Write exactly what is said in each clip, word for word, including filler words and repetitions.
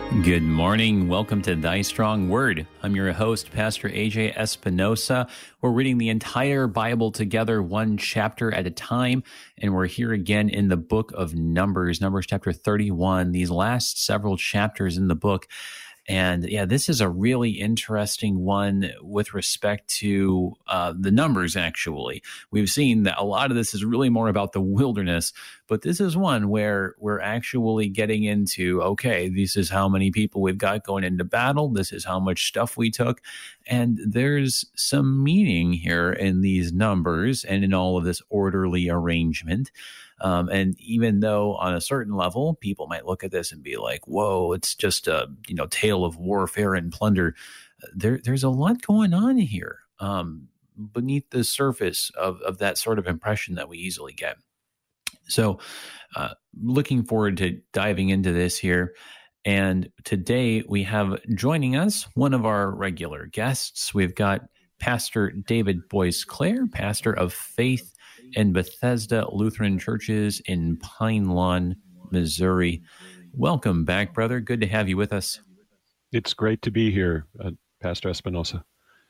Good morning. Welcome to Thy Strong Word. I'm your host, Pastor A J Espinosa. We're reading the entire Bible together, one chapter at a time, and we're here again in the book of Numbers, Numbers chapter thirty-one, these last several chapters in the book. And yeah, this is a really interesting one with respect to uh, the numbers, actually. We've seen that a lot of this is really more about the wilderness, but this is one where we're actually getting into, okay, this is how many people we've got going into battle. This is how much stuff we took. And there's some meaning here in these numbers and in all of this orderly arrangement. Um, and even though on a certain level, people might look at this and be like, whoa, it's just a, you know, tale of warfare and plunder. There, there's a lot going on here um, beneath the surface of, of that sort of impression that we easily get. So uh, looking forward to diving into this here. And today we have joining us one of our regular guests. We've got Pastor David Boyce Clare, pastor of Faith and Bethesda Lutheran Churches in Pine Lawn, Missouri. Welcome back, brother. Good to have you with us. It's great to be here, uh, Pastor Espinosa.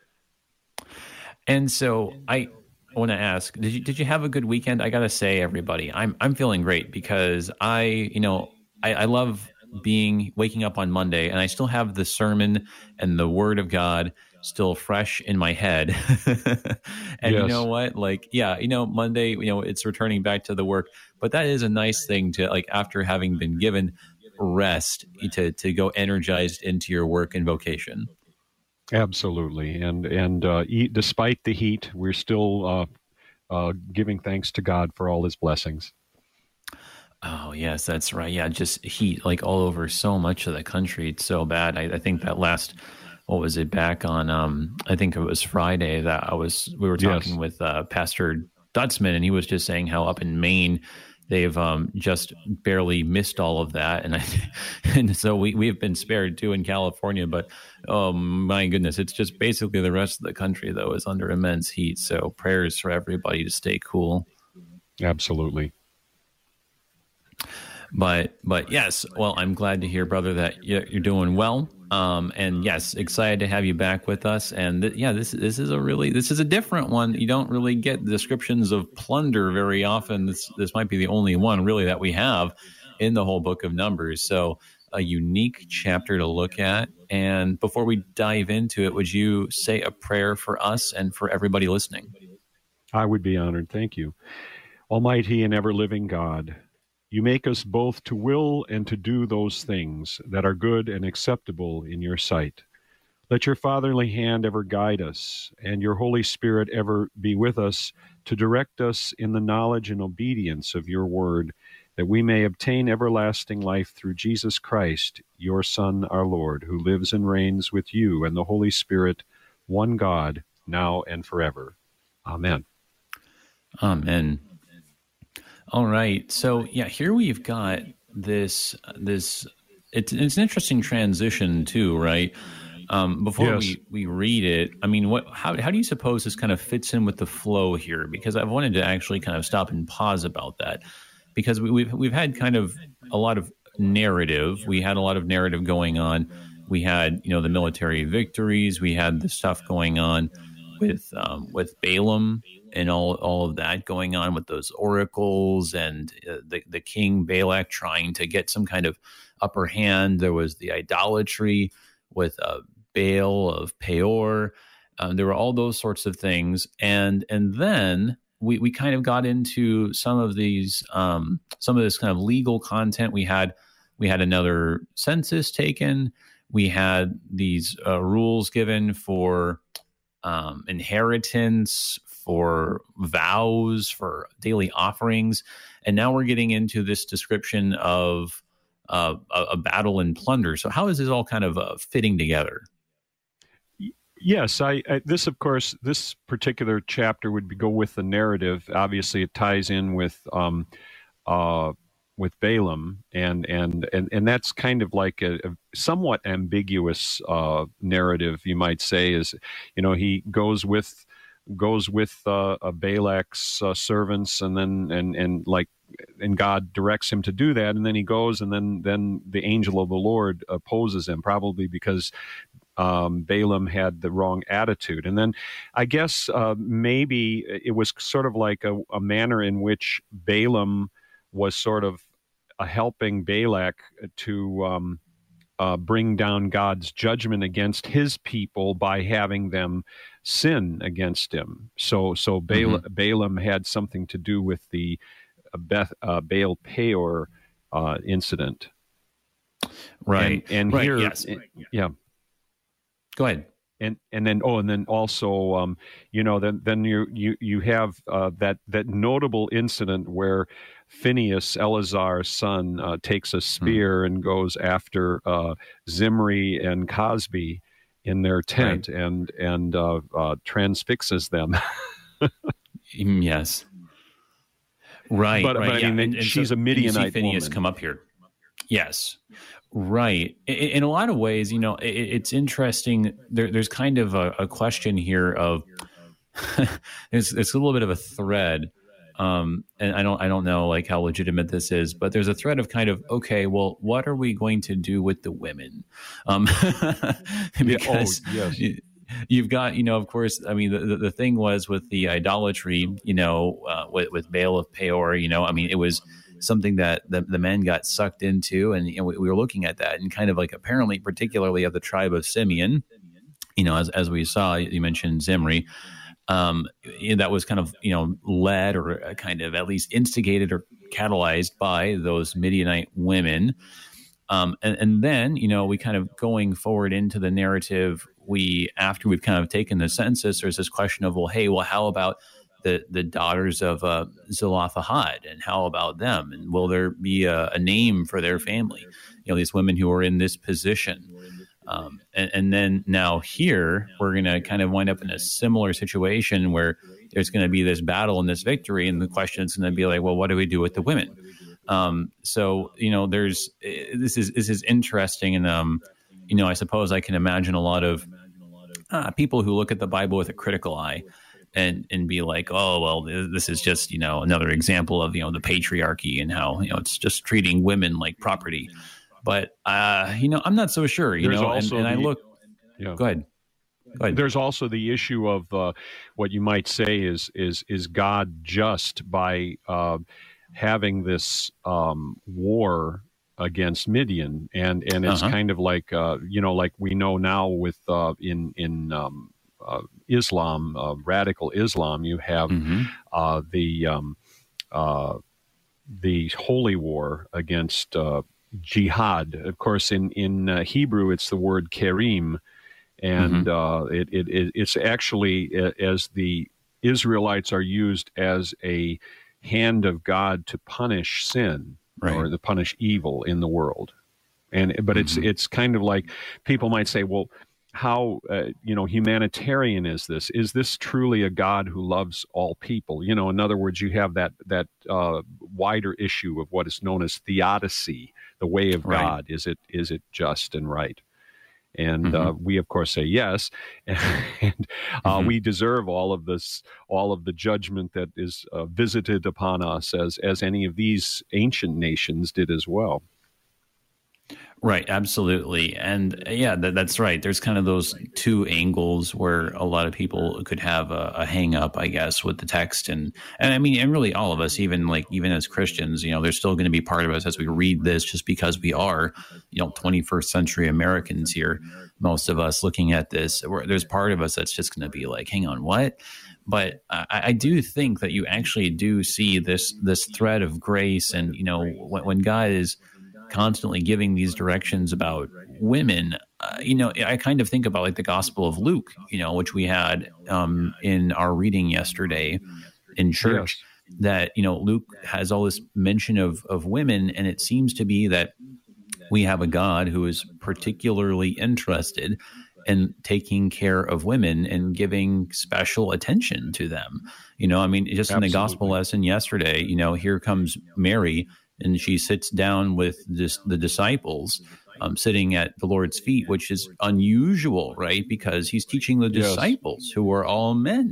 And so I want to ask, did you did you have a good weekend? I got to say, everybody, I'm I'm feeling great because I, you know, I, I love being waking up on Monday and I still have the sermon and the Word of God still fresh in my head. And yes. You know what? Like, yeah, you know, Monday, you know, it's returning back to the work, but that is a nice thing to, like, after having been given rest, to, to go energized into your work and vocation. Absolutely. And, and, uh, e- despite the heat, we're still, uh, uh, giving thanks to God for all his blessings. Oh, yes, that's right. Yeah. Just heat like all over so much of the country. It's so bad. I, I think that last, what was it, back on, um, I think it was Friday that I was, we were talking yes. with uh, Pastor Dutzman, and he was just saying how up in Maine, they've um, just barely missed all of that. And I, and so we, we've been spared too in California, but oh my goodness, it's just basically the rest of the country, though, is under immense heat. So prayers for everybody to stay cool. Absolutely. But, but yes, well, I'm glad to hear, brother, that you're doing well. Um, and yes, excited to have you back with us. And th- yeah, this this is a really this is a different one. You don't really get descriptions of plunder very often. This this might be the only one really that we have in the whole book of Numbers. So a unique chapter to look at. And before we dive into it, would you say a prayer for us and for everybody listening? I would be honored. Thank you. Almighty and ever-living God, you make us both to will and to do those things that are good and acceptable in your sight. Let your fatherly hand ever guide us, and your Holy Spirit ever be with us to direct us in the knowledge and obedience of your word, that we may obtain everlasting life through Jesus Christ, your Son, our Lord, who lives and reigns with you and the Holy Spirit, one God, now and forever. Amen. Amen. All right. So, yeah, here we've got this, this, it's, it's an interesting transition too, right? Um, before yes. we, we read it, I mean, what, how, how do you suppose this kind of fits in with the flow here? Because I've wanted to actually kind of stop and pause about that, because we, we've, we've had kind of a lot of narrative. We had a lot of narrative going on. We had, you know, the military victories. We had the stuff going on with, um, with Balaam, and all all of that going on with those oracles, and uh, the, the king Balak trying to get some kind of upper hand. There was the idolatry with uh, Baal of Peor. Um, there were all those sorts of things. And and then we, we kind of got into some of these, um, some of this kind of legal content. We had, we had another census taken. We had these uh, rules given for um, inheritance, for vows, for daily offerings. And now we're getting into this description of uh, a, a battle and plunder. So how is this all kind of uh, fitting together? Yes, I, I this of course this particular chapter would be, go with the narrative. Obviously, it ties in with um, uh, with Balaam, and and and and that's kind of like a, a somewhat ambiguous uh, narrative, you might say. Is you know he goes with goes with uh, uh, Balak's uh, servants, and then and and like and God directs him to do that, and then he goes, and then then the angel of the Lord opposes him, probably because um, Balaam had the wrong attitude. And then I guess uh, maybe it was sort of like a, a manner in which Balaam was sort of uh, helping Balak to um, uh, bring down God's judgment against his people by having them sin against him. So so Bala- mm-hmm. Balaam had something to do with the Beth, uh, Baal Peor uh, incident. Right. And, and right. here, yes. it, yeah. Go ahead. And and then oh, and then also, um, you know, then then you you you have uh, that that notable incident where Phinehas, Eleazar's son, uh, takes a spear hmm. and goes after uh, Zimri and Cosby in their tent, right. and and uh, uh, transfixes them. Yes. Right. But, right. but I yeah. mean, and, and she's so, a Midianite you see Phineas woman. Come up here. Yes. Right. In, in a lot of ways, you know, it, it's interesting. There, there's kind of a, a question here of it's, it's a little bit of a thread. Um, and I don't, I don't know like how legitimate this is, but there's a thread of kind of, okay, well, what are we going to do with the women? Um, because yeah, oh, yes. You've got, you know, of course, I mean, the, the thing was with the idolatry, you know, uh, with, with Baal of Peor, you know, I mean, it was something that the, the men got sucked into. And you know, we, we were looking at that and kind of like apparently, particularly of the tribe of Simeon, you know, as, as we saw, you mentioned Zimri, um, that was kind of, you know, led or kind of at least instigated or catalyzed by those Midianite women. Um, and, and then, you know, we kind of going forward into the narrative, we, after we've kind of taken the census, there's this question of, well, hey, well, how about the, the daughters of uh, Zelophehad, and how about them? And will there be a, a name for their family? You know, these women who are in this position. Um, and, and then now here, we're going to kind of wind up in a similar situation where there's going to be this battle and this victory. And the question is going to be like, well, what do we do with the women? Um, so, you know, there's, this is, this is interesting. And, um, you know, I suppose I can imagine a lot of uh, people who look at the Bible with a critical eye and, and be like, oh, well, this is just, you know, another example of, you know, the patriarchy and how, you know, it's just treating women like property. But, uh, you know, I'm not so sure, you There's know, and, and the, I look, yeah. go ahead. Go ahead. There's also the issue of uh, what you might say is, is, is God just by, uh, having this um, war against Midian, and and it's uh-huh. kind of like uh, you know, like we know now with uh, in in um, uh, Islam, uh, radical Islam, you have mm-hmm. uh, the um, uh, the holy war against uh, jihad. Of course, in in uh, Hebrew, it's the word kerim, and mm-hmm. uh, it, it, it it's actually as the Israelites are used as a hand of God to punish sin, right, or to punish evil in the world. And but it's mm-hmm. it's kind of like people might say, well, how uh, you know, humanitarian is this? Is this truly a God who loves all people? You know, in other words, you have that that uh, wider issue of what is known as theodicy, the way of right. God. Is it is it just and right? And mm-hmm. uh, we, of course, say yes, and uh, mm-hmm. we deserve all of this, all of the judgment that is uh, visited upon us, as as any of these ancient nations did as well. Right, absolutely. And yeah, that, that's right. There's kind of those two angles where a lot of people could have a, a hang up, I guess, with the text. And, and I mean, and really all of us, even like, even as Christians, you know, there's still going to be part of us as we read this, just because we are, you know, twenty-first century Americans here, most of us looking at this, where there's part of us that's just going to be like, hang on, what? But I, I do think that you actually do see this, this thread of grace. And, you know, when, when God is constantly giving these directions about women, uh, you know, I kind of think about like the Gospel of Luke, you know, which we had um, in our reading yesterday in church, yes. that, you know, Luke has all this mention of, of women, and it seems to be that we have a God who is particularly interested in taking care of women and giving special attention to them. You know, I mean, just Absolutely. In the gospel lesson yesterday, you know, here comes Mary, and she sits down with this, the disciples, um, sitting at the Lord's feet, which is unusual, right? Because he's teaching the disciples, yes. who are all men.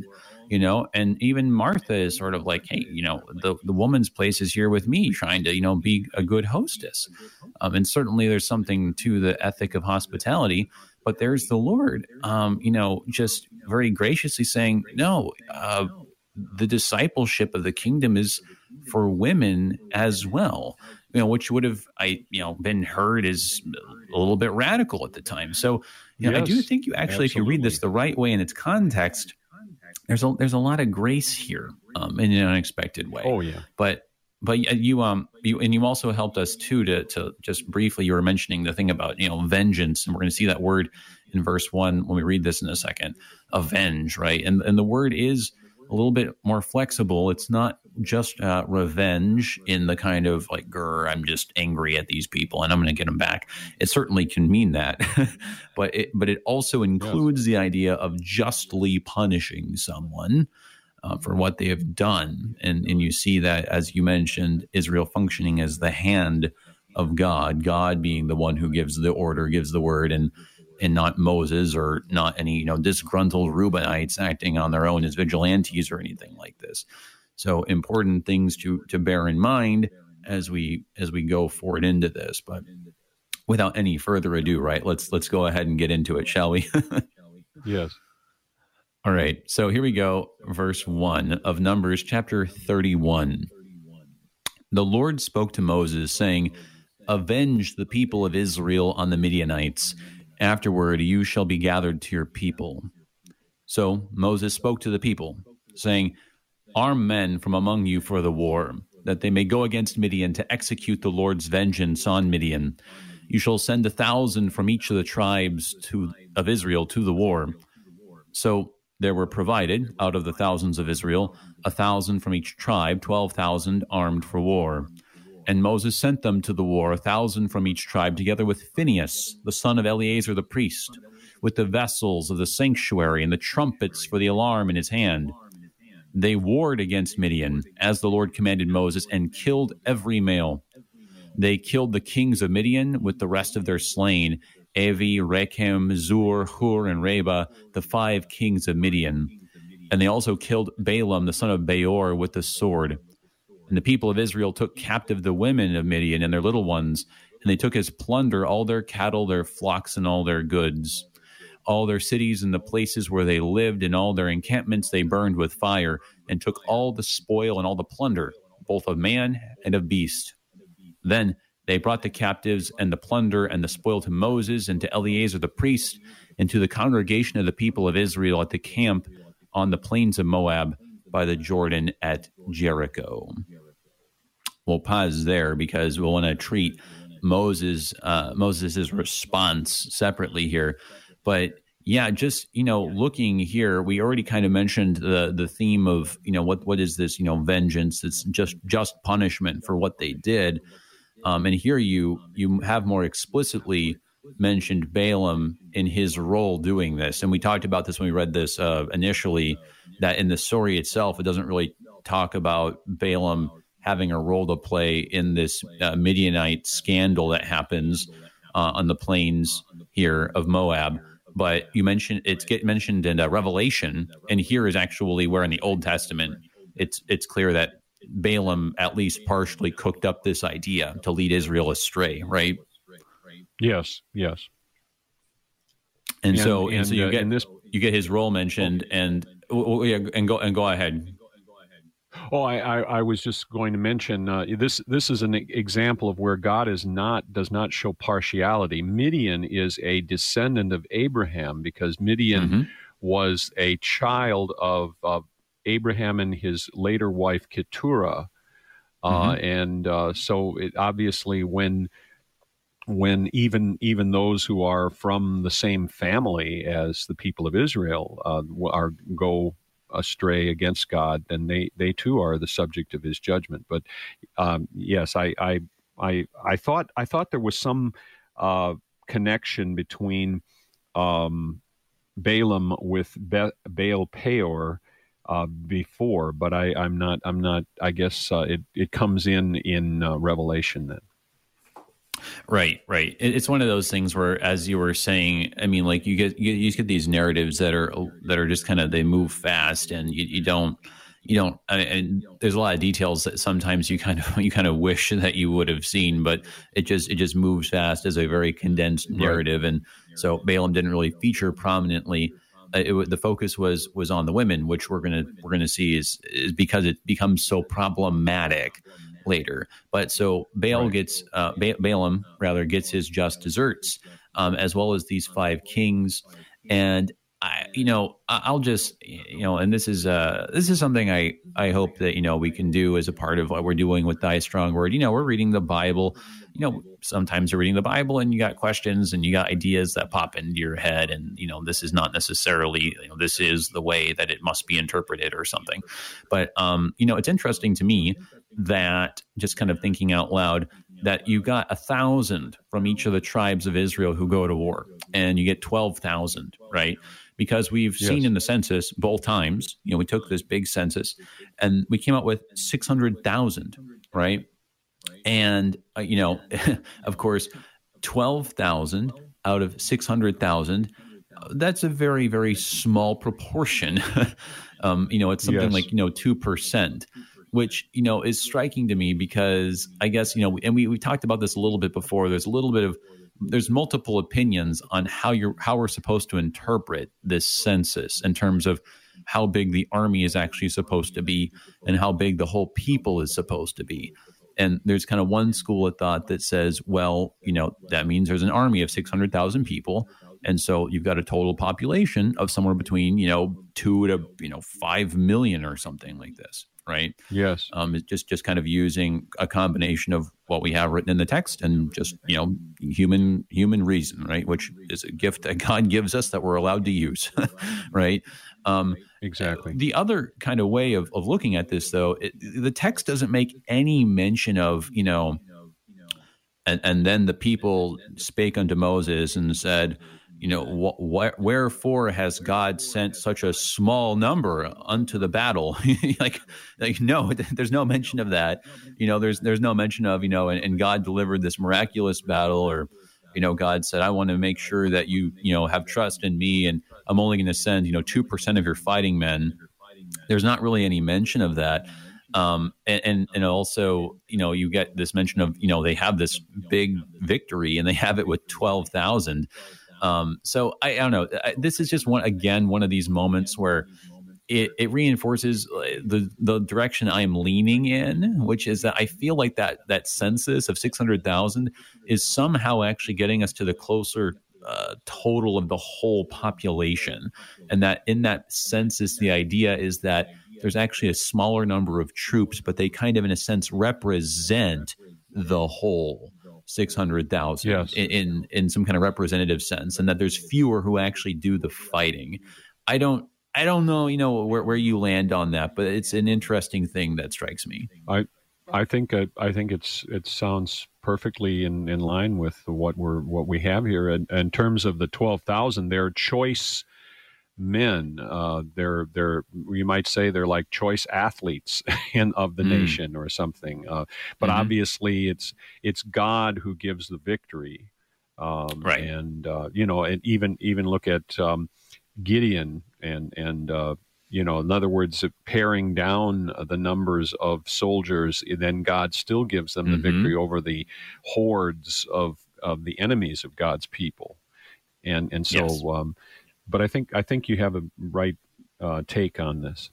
you know, and even Martha is sort of like, hey, you know, the, the woman's place is here with me, trying to, you know, be a good hostess. Um, and certainly there's something to the ethic of hospitality, but there's the Lord, um, you know, just very graciously saying, no, uh, the discipleship of the kingdom is for women as well, you know, which would have, I, you know, been heard as a little bit radical at the time. So, you know, yes, I do think you actually, absolutely. If you read this the right way in its context, there's a, there's a lot of grace here, um, in an unexpected way. Oh yeah. But, but you, um, you, and you also helped us too, to, to just briefly, you were mentioning the thing about, you know, vengeance, and we're going to see that word in verse one when we read this in a second, avenge, right? And, and the word is a little bit more flexible. It's not just uh, revenge in the kind of like, grr, I'm just angry at these people and I'm going to get them back. It certainly can mean that, but it, but it also includes yes. the idea of justly punishing someone uh, for what they have done. And, and you see that, as you mentioned, Israel functioning as the hand of God, God being the one who gives the order, gives the word, and and not Moses or not any, you know, disgruntled Reubenites acting on their own as vigilantes or anything like this. So important things to to bear in mind as we as we go forward into this. But without any further ado, right, let's let's go ahead and get into it, shall we? Yes. All right. So here we go. Verse one of Numbers chapter thirty-one. The Lord spoke to Moses, saying, "Avenge the people of Israel on the Midianites. Afterward, you shall be gathered to your people." So Moses spoke to the people, saying, "Arm men from among you for the war, that they may go against Midian to execute the Lord's vengeance on Midian. You shall send a thousand from each of the tribes to, of Israel to the war." So there were provided, out of the thousands of Israel, a thousand from each tribe, twelve thousand armed for war. And Moses sent them to the war, a thousand from each tribe, together with Phinehas, the son of Eleazar the priest, with the vessels of the sanctuary and the trumpets for the alarm in his hand. They warred against Midian, as the Lord commanded Moses, and killed every male. They killed the kings of Midian with the rest of their slain, Evi, Rechem, Zur, Hur, and Reba, the five kings of Midian. And they also killed Balaam, the son of Beor, with the sword. And the people of Israel took captive the women of Midian and their little ones, and they took as plunder all their cattle, their flocks, and all their goods. All their cities and the places where they lived and all their encampments they burned with fire, and took all the spoil and all the plunder, both of man and of beast. Then they brought the captives and the plunder and the spoil to Moses and to Eleazar the priest and to the congregation of the people of Israel at the camp on the plains of Moab by the Jordan at Jericho. We'll pause there because we'll want to treat Moses, uh, Moses' response separately here. But yeah, just, you know, looking here, we already kind of mentioned the the theme of, you know, what what is this, you know, vengeance? It's just just punishment for what they did. Um, and here you you have more explicitly mentioned Balaam in his role doing this. And we talked about this when we read this uh, initially, that in the story itself, it doesn't really talk about Balaam having a role to play in this uh, Midianite scandal that happens uh, on the plains here of Moab. But you mentioned it's get mentioned in uh, Revelation, and here is actually where in the Old Testament it's it's clear that Balaam at least partially cooked up this idea to lead Israel astray, right? Yes, yes. And, and so, and, and so you uh, get this, you get his role mentioned, okay. and oh, yeah, and go and go ahead. Oh, I, I, I was just going to mention uh, this. This is an example of where God is not does not show partiality. Midian is a descendant of Abraham because Midian mm-hmm. was a child of, of Abraham and his later wife Keturah, uh, mm-hmm. and uh, so it, obviously when when even even those who are from the same family as the people of Israel uh, are go. astray against God, then they, they too are the subject of his judgment. But um, yes, I, I I I thought I thought there was some uh, connection between um, Balaam with Be- Baal Peor uh, before, but I, I'm not I'm not. I guess uh, it it comes in in uh, Revelation then. Right, right. It- It's one of those things where, as you were saying, I mean, like you get you, you get these narratives that are that are just kind of they move fast, and you, you don't you don't. I and there's a lot of details that sometimes you kind of you kind of wish that you would have seen, but it just it just moves fast as a very condensed narrative, and so Balaam didn't really feature prominently. Uh, it, wa- the focus was was on the women, which we're gonna we're gonna see is is because it becomes so problematic later. But so Baal Right. gets uh, ba- Balaam rather gets his just deserts, um, as well as these five kings. And I, you know, I- I'll just, you know, and this is uh, this is something I I hope that you know we can do as a part of what we're doing with Thy Strong Word. You know, we're reading the Bible. You know, sometimes you're reading the Bible and you got questions and you got ideas that pop into your head, and you know, this is not necessarily, you know, this is the way that it must be interpreted or something. But um, you know, it's interesting to me that, just kind of thinking out loud, that you got a thousand from each of the tribes of Israel who go to war, and you get twelve thousand, right? Because we've Yes. seen in the census both times, you know, we took this big census and we came up with six hundred thousand, right? And, uh, you know, of course, twelve thousand out of six hundred thousand, uh, that's a very, very small proportion. um, you know, it's something Yes. like, you know, two percent, which, you know, is striking to me because I guess, you know, and we, we talked about this a little bit before. There's a little bit of, there's multiple opinions on how you're, how we're supposed to interpret this census in terms of how big the army is actually supposed to be and how big the whole people is supposed to be. And there's kind of one school of thought that says, well, you know, that means there's an army of six hundred thousand people. And so you've got a total population of somewhere between, you know, two to, you know, five million or something like this, right? Yes. Um, it's just, just kind of using a combination of what we have written in the text and just, you know, human, human reason, right? Which is a gift that God gives us that we're allowed to use, right? Um, Exactly. the other kind of way of, of looking at this, though, it, the text doesn't make any mention of, you know, and, and then the people spake unto Moses and said, you know, wh- wh- wherefore has God sent such a small number unto the battle? like, like, no, there's no mention of that. You know, there's there's no mention of, you know, and, and God delivered this miraculous battle, or, you know, God said, I want to make sure that you, you know, have trust in me, and I'm only going to send, you know, two percent of your fighting men. There's not really any mention of that. Um, and, and, and also, you know, you get this mention of, you know, they have this big victory and they have it with twelve thousand. Um, so I, I don't know. I, this is just one, again, one of these moments where it, it reinforces the, the direction I am leaning in, which is that I feel like that, that census of six hundred thousand is somehow actually getting us to the closer uh, total of the whole population. And that in that census, the idea is that there's actually a smaller number of troops, but they kind of, in a sense, represent the whole six hundred thousand Yes. in, in in some kind of representative sense, and that there's fewer who actually do the fighting. I don't I don't know, you know, where, where you land on that, but it's an interesting thing that strikes me. I I think uh, I think it's it sounds perfectly in, in line with what we're what we have here. In, in terms of the twelve thousand, they're choice men. Uh, they're they're you might say they're like choice athletes in of the Mm. nation or something. Uh, but Mhm. obviously, it's it's God who gives the victory. Um, Right. And uh, you know, and even even look at um, Gideon and and uh, you know, in other words, paring down the numbers of soldiers, then God still gives them the Mhm. victory over the hordes of of the enemies of God's people. And and so, Yes. um, but I think I think you have a right uh, take on this.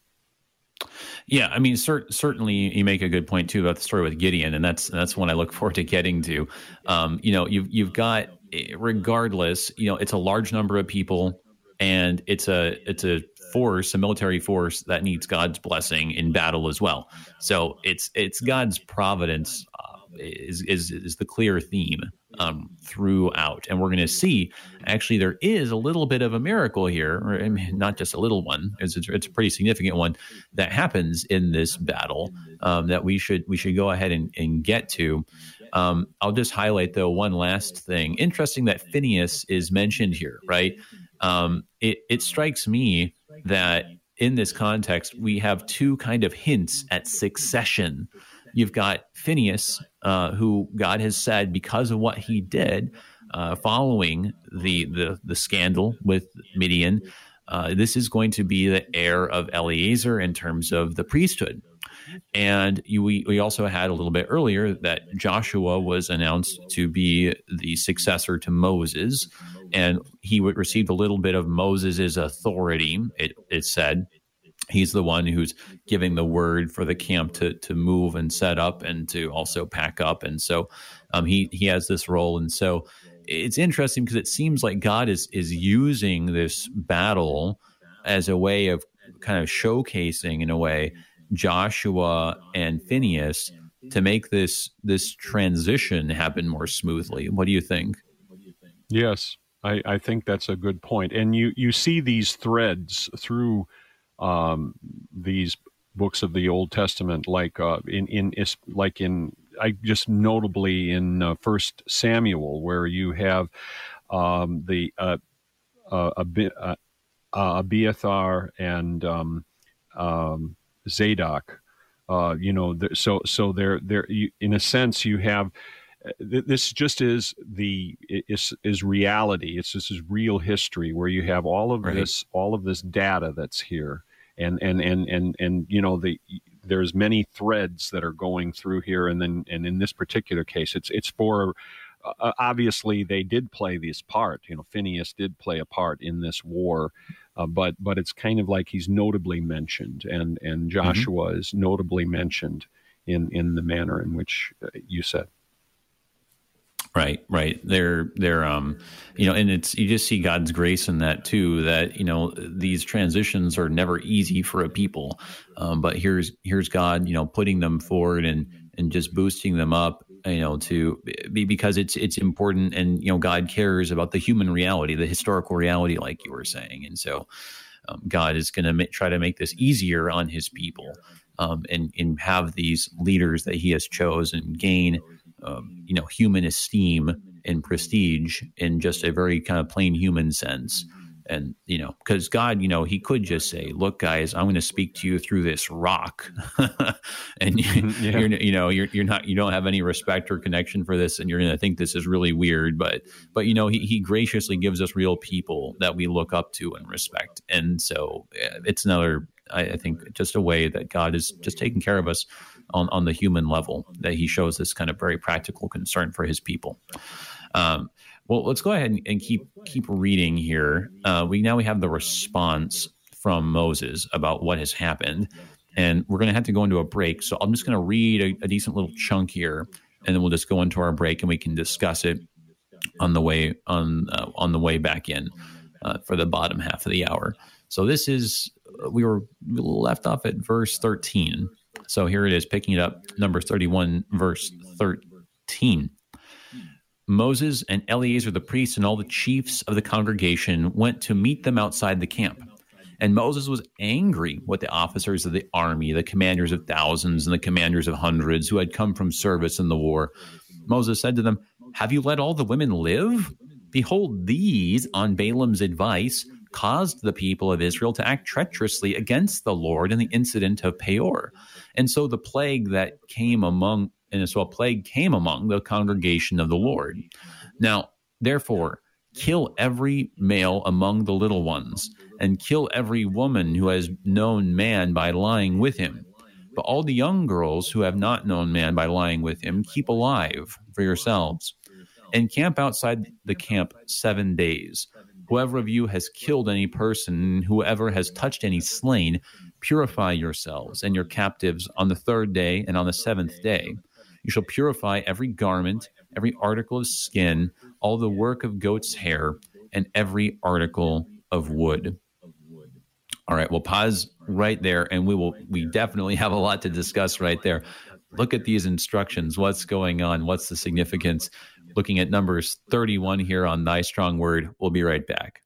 Yeah, I mean, cer- certainly you make a good point too about the story with Gideon, and that's that's one I look forward to getting to. Um, you know, you've you've got, regardless, you know, it's a large number of people, and it's a it's a force, a military force that needs God's blessing in battle as well. So it's it's God's providence uh, is is is the clear theme um, throughout, and we're going to see actually there is a little bit of a miracle here, or I mean, not just a little one. It's it's a pretty significant one that happens in this battle um, that we should we should go ahead and, and get to. Um, I'll just highlight though one last thing. Interesting that Phinehas is mentioned here, right? Um, it it strikes me that in this context we have two kind of hints at succession. You've got Phinehas, uh, who God has said, because of what he did uh, following the, the the scandal with Midian, uh, this is going to be the heir of Eleazar in terms of the priesthood. And you, we, we also had a little bit earlier that Joshua was announced to be the successor to Moses, and he would received a little bit of Moses's authority. It, it said he's the one who's giving the word for the camp to to move and set up and to also pack up, and so um, he he has this role. And so it's interesting because it seems like God is is using this battle as a way of kind of showcasing, in a way, Joshua and Phinehas to make this this transition happen more smoothly. What do you think? Yes, I, I think that's a good point. And you, you see these threads through um, these books of the Old Testament, like uh, in in like in I just notably in uh, First Samuel, where you have um, the uh, uh, Abi, uh, uh, Abiathar and um, um, Zadok. Uh, you know, th- so so there there in a sense you have. This just is the is is reality. It's this is real history where you have all of right. this all of this data that's here, and and and and and you know the there's many threads that are going through here, and then and in this particular case, it's it's for uh, obviously they did play this part. You know, Phinehas did play a part in this war, uh, but but it's kind of like he's notably mentioned, and and Joshua mm-hmm. is notably mentioned in in the manner in which uh, you said. Right, right. They're, they're, um, you know, and it's, you just see God's grace in that too, that, you know, these transitions are never easy for a people. Um, but here's, here's God, you know, putting them forward and, and just boosting them up, you know, to be, because it's, it's important. And, you know, God cares about the human reality, the historical reality, like you were saying. And so um, God is going to ma- try to make this easier on his people, um, and, and have these leaders that he has chosen gain Um, you know, human esteem and prestige in just a very kind of plain human sense. And, you know, because God, you know, he could just say, look, guys, I'm going to speak to you through this rock. and, you, yeah. you're, you know, you're, you're not, you don't have any respect or connection for this. And you're going to think this is really weird. But, but, you know, he, he graciously gives us real people that we look up to and respect. And so it's another, I, I think, just a way that God is just taking care of us on, on the human level, that he shows this kind of very practical concern for his people. Um, well, let's go ahead and, and keep keep reading here. Uh, we now we have the response from Moses about what has happened, and we're going to have to go into a break. So I'm just going to read a, a decent little chunk here, and then we'll just go into our break, and we can discuss it on the way on uh, on the way back in uh, for the bottom half of the hour. So this is we were left off at verse thirteen. So here it is, picking it up, Numbers thirty-one, verse thirteen. Moses and Eleazar the priest and all the chiefs of the congregation went to meet them outside the camp. And Moses was angry with the officers of the army, the commanders of thousands and the commanders of hundreds who had come from service in the war. Moses said to them, "Have you let all the women live? Behold, these, on Balaam's advice, caused the people of Israel to act treacherously against the Lord in the incident of Peor. And so the plague that came among, and so a plague came among the congregation of the Lord. Now, therefore, kill every male among the little ones, and kill every woman who has known man by lying with him. But all the young girls who have not known man by lying with him, keep alive for yourselves, and camp outside the camp seven days. Whoever of you has killed any person, whoever has touched any slain, purify yourselves and your captives on the third day and on the seventh day. You shall purify every garment, every article of skin, all the work of goat's hair, and every article of wood." All right, we'll pause right there, and we will we definitely have a lot to discuss right there. Look at these instructions. What's going on? What's the significance? Looking at Numbers thirty-one here on Thy Strong Word. We'll be right back.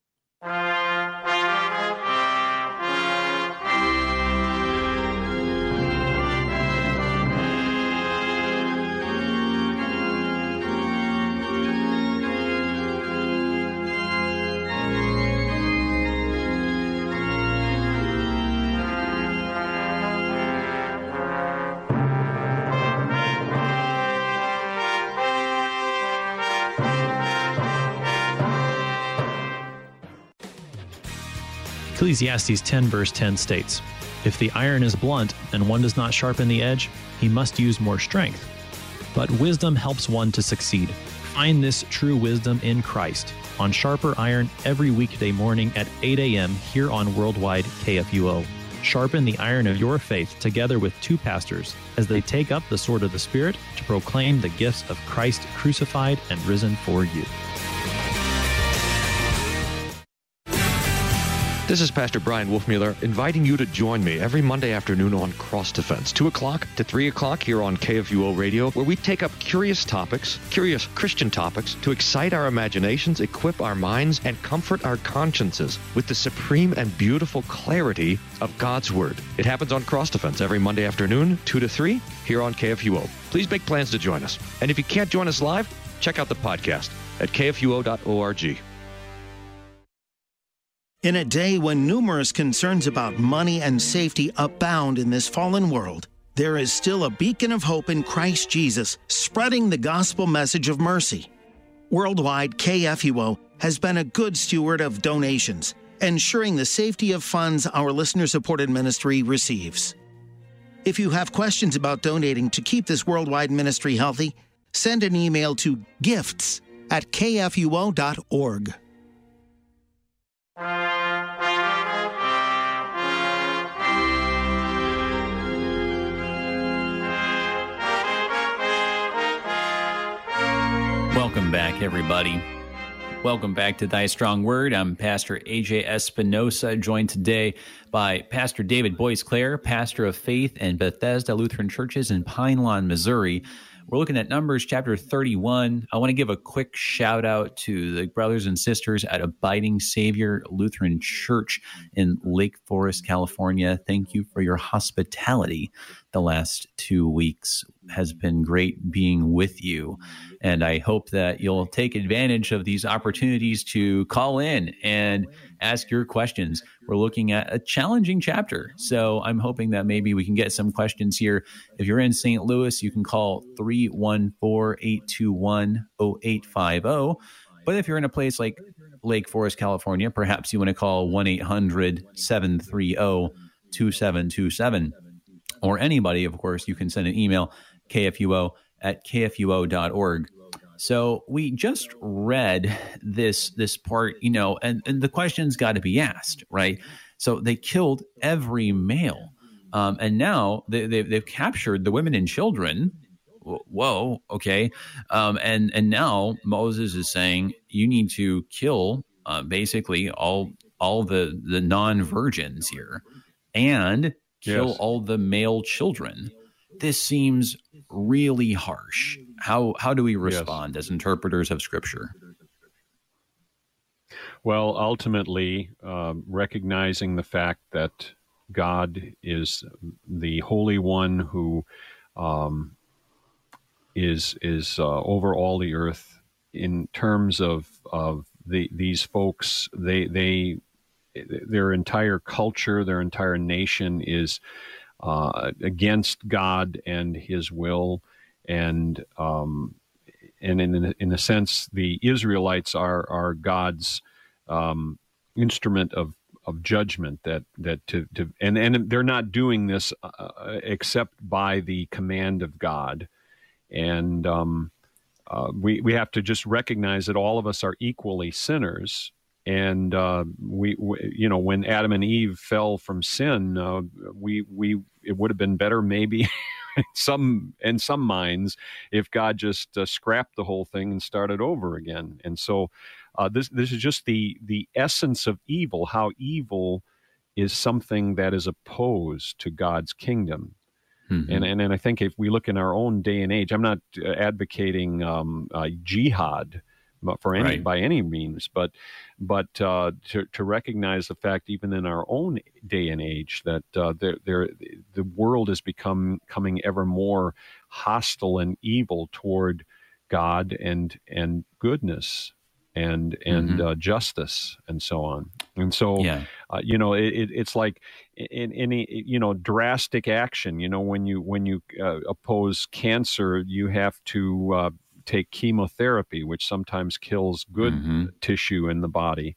Ecclesiastes ten verse ten states, "If the iron is blunt and one does not sharpen the edge, he must use more strength. But wisdom helps one to succeed. Find this true wisdom in Christ on Sharper Iron every weekday morning at eight a.m. here on Worldwide K F U O. Sharpen the iron of your faith together with two pastors as they take up the sword of the Spirit to proclaim the gifts of Christ crucified and risen for you." This is Pastor Brian Wolfmueller inviting you to join me every Monday afternoon on Cross Defense, two o'clock to three o'clock here on K F U O Radio, where we take up curious topics, curious Christian topics, to excite our imaginations, equip our minds, and comfort our consciences with the supreme and beautiful clarity of God's Word. It happens on Cross Defense every Monday afternoon, two to three, here on K F U O. Please make plans to join us. And if you can't join us live, check out the podcast at k f u o dot org. In a day when numerous concerns about money and safety abound in this fallen world, there is still a beacon of hope in Christ Jesus, spreading the gospel message of mercy. Worldwide K F U O has been a good steward of donations, ensuring the safety of funds our listener-supported ministry receives. If you have questions about donating to keep this worldwide ministry healthy, send an email to gifts at k f u o dot org. Welcome back, everybody. Welcome back to Thy Strong Word. I'm Pastor A J Espinosa, joined today by Pastor David Boyce Clare, pastor of Faith and Bethesda Lutheran Churches in Pine Lawn, Missouri. We're looking at Numbers chapter thirty-one. I want to give a quick shout out to the brothers and sisters at Abiding Savior Lutheran Church in Lake Forest, California. Thank you for your hospitality. The last two weeks has been great being with you. And I hope that you'll take advantage of these opportunities to call in and ask your questions. We're looking at a challenging chapter, so I'm hoping that maybe we can get some questions here. If you're in Saint Louis, you can call three one four, eight two one, zero eight five zero. But if you're in a place like Lake Forest, California, perhaps you want to call one eight hundred, seven three zero, two seven two seven. Or anybody, of course, you can send an email, k f u o at k f u o dot org. So we just read this this part, you know, and, and the question's got to be asked, right? So they killed every male. Um, and now they, they, they've captured the women and children. Whoa, okay. Um, and, and now Moses is saying you need to kill uh, basically all all the, the non-virgins here and kill Yes. all the male children. This seems really harsh. How how do we respond yes. as interpreters of Scripture? Well, ultimately, um, recognizing the fact that God is the Holy One who um, is is uh, over all the earth. In terms of of the these folks, they they their entire culture, their entire nation is uh, against God and His will, and um, and in in a sense, the Israelites are are God's um, instrument of of judgment. That that to, to and and they're not doing this uh, except by the command of God, and um, uh, we we have to just recognize that all of us are equally sinners. And uh, we, we, you know, when Adam and Eve fell from sin, uh, we, we, it would have been better, maybe, some in some minds, if God just uh, scrapped the whole thing and started over again. And so, uh, this, this is just the the essence of evil. How evil is something that is opposed to God's kingdom. Mm-hmm. And, and and I think if we look in our own day and age, I'm not advocating um, uh, jihad for any right. by any means, but but uh, to to recognize the fact, even in our own day and age, that uh, there there the world is become coming ever more hostile and evil toward God and and goodness and and mm-hmm. uh, justice and so on. And so, yeah. uh, you know, it, it, it's like in any you know drastic action. You know, when you when you uh, oppose cancer, you have to uh, take chemotherapy, which sometimes kills good mm-hmm. tissue in the body.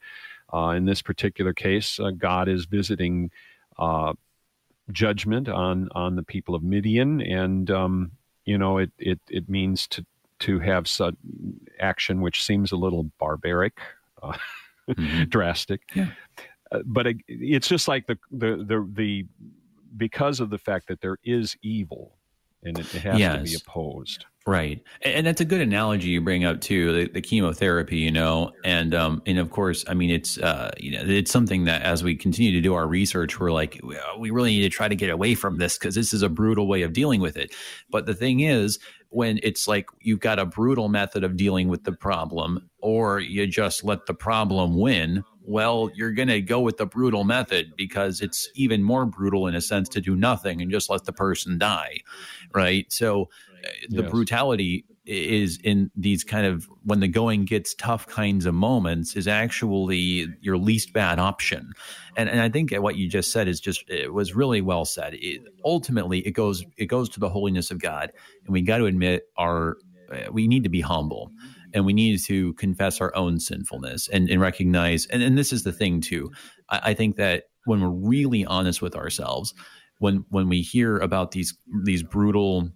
Uh, in this particular case, uh, God is visiting uh, judgment on on the people of Midian, and um, you know it it it means to to have such action which seems a little barbaric, uh, mm-hmm. drastic. Yeah. Uh, but it, it's just like the, the the the because of the fact that there is evil, and it, it has yes. to be opposed. Right. And that's a good analogy you bring up too, the, the chemotherapy, you know, and, um, and of course, I mean, it's, uh, you know, it's something that as we continue to do our research, we're like, we really need to try to get away from this because this is a brutal way of dealing with it. But the thing is, when it's like you've got a brutal method of dealing with the problem, or you just let the problem win, well, you're going to go with the brutal method because it's even more brutal in a sense to do nothing and just let the person die. Right. So the yes. brutality is in these kind of when the going gets tough kinds of moments is actually your least bad option. And and I think what you just said is just, it was really well said. It, ultimately, it goes it goes to the holiness of God. And we got to admit our uh, we need to be humble. And we need to confess our own sinfulness and, and recognize, and, and this is the thing too, I, I think that when we're really honest with ourselves, when when we hear about these these brutal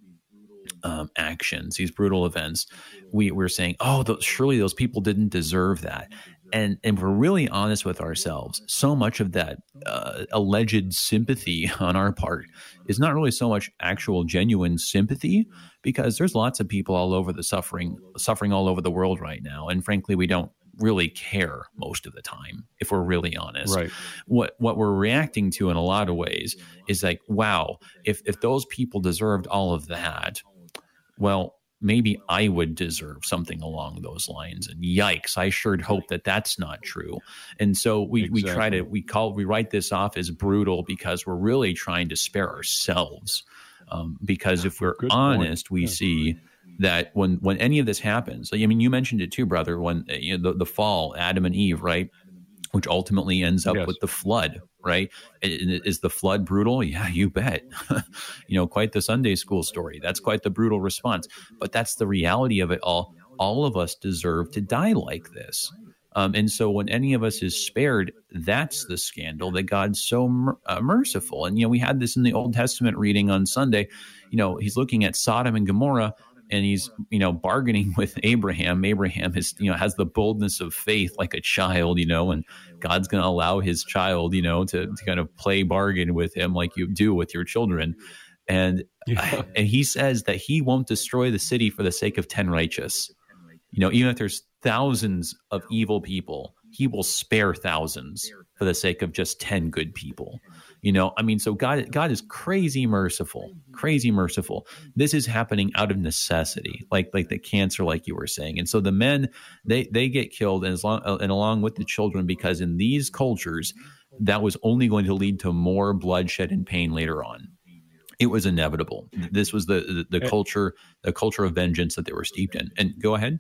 um, actions, these brutal events, we, we're saying, oh, those, surely those people didn't deserve that. And and we're really honest with ourselves, so much of that uh, alleged sympathy on our part is not really so much actual genuine sympathy, because there's lots of people all over the suffering, suffering all over the world right now. And frankly, we don't really care most of the time, if we're really honest. Right. What what we're reacting to in a lot of ways is like, wow, if if those people deserved all of that, well, maybe I would deserve something along those lines. And yikes, I sure hope that that's not true. And so we, exactly. we try to, we call, we write this off as brutal because we're really trying to spare ourselves. Um, because if we're Good honest, point. we yeah. see that when, when any of this happens, I mean, you mentioned it too, brother, when you know, the, the fall, Adam and Eve, right? Which ultimately ends up yes. with the flood, right? Is the flood brutal? Yeah, you bet. You know, quite the Sunday school story. That's quite the brutal response. But that's the reality of it all. All of us deserve to die like this. Um, and so when any of us is spared, that's the scandal that God's so mer- uh, merciful. And, you know, we had this in the Old Testament reading on Sunday. You know, he's looking at Sodom and Gomorrah, and he's, you know, bargaining with Abraham. Abraham is, you know, has the boldness of faith like a child, you know, and God's going to allow his child, you know, to, to kind of play bargain with him like you do with your children. And, yeah. and he says that he won't destroy the city for the sake of ten righteous. You know, even if there's thousands of evil people, he will spare thousands for the sake of just ten good people. You know, I mean, so God, God is crazy merciful, crazy merciful. This is happening out of necessity, like like the cancer, like you were saying. And so the men, they they get killed, and as long and along with the children, because in these cultures, that was only going to lead to more bloodshed and pain later on. It was inevitable. This was the the, the culture, the culture of vengeance that they were steeped in. And go ahead.